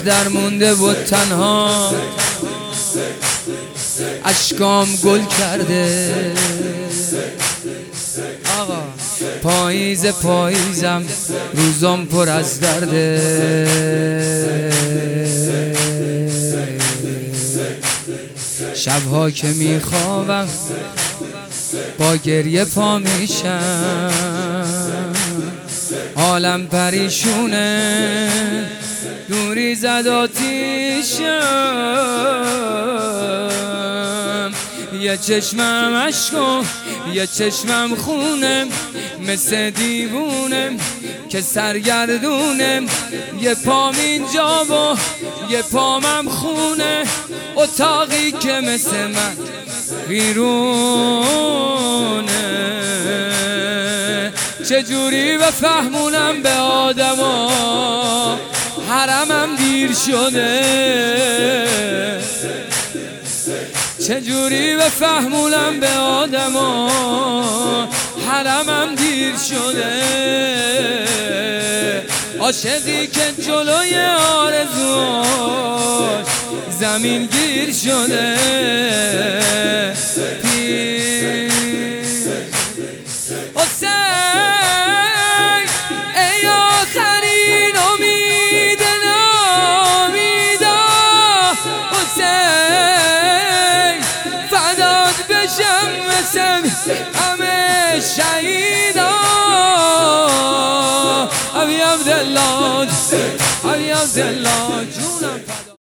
در مونده و تنها اشکام گل کرده. آقا پاییزم روزام پر از درده. شبها که میخوابم با گریه پا میشم، حالم پریشونه دوری زد آتیشم. یه چشمم عشق و یه چشمم خونه، مثل دیوونه که سرگردونه. یه پام اینجا و یه پامم خونه، اتاقی که مثل من بیرونه. چجوری بفهمونم به آدما حرمم دیر شده؟ چجوری بفهمونم به آدما حرمم دیر شده؟ عاشقی که جلوی آرزوش زمین گیر شده. حسین ای آخرین امید نامیدا، حسین فدات بشم مثل همه شهیدا. ابی عبدالله جونم